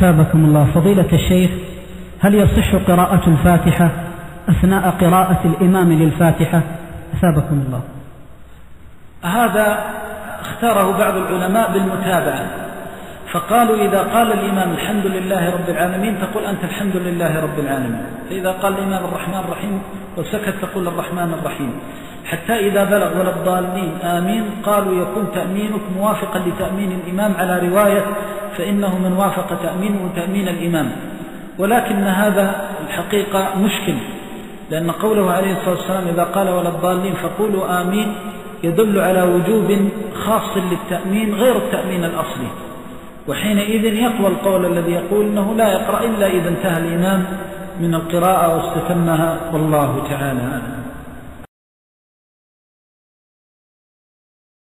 أثابكم الله فضيلة الشيخ، هل يصح قراءة الفاتحة أثناء قراءة الإمام للفاتحة؟ أثابكم الله. هذا اختاره بعض العلماء بالمتابعة، فقالوا إذا قال الإمام الحمد لله رب العالمين تقول أنت الحمد لله رب العالمين، فإذا قال الإمام الرحمن الرحيم وسكت تقول الرحمن الرحيم، حتى إذا بلغ ولا الضالين آمين قالوا يكون تأمينك موافقا لتأمين الإمام على رواية فإنه من وافق تأمينه تأمين الإمام. ولكن هذا الحقيقة مشكل، لأن قوله عليه الصلاة والسلام إذا قال ولا الضالين فقولوا آمين يدل على وجوب خاص للتأمين غير التأمين الأصلي، وحينئذ يقوى القول الذي يقول أنه لا يقرأ إلا إذا انتهى الإمام من القراءة واستتمها، والله تعالى أعلم.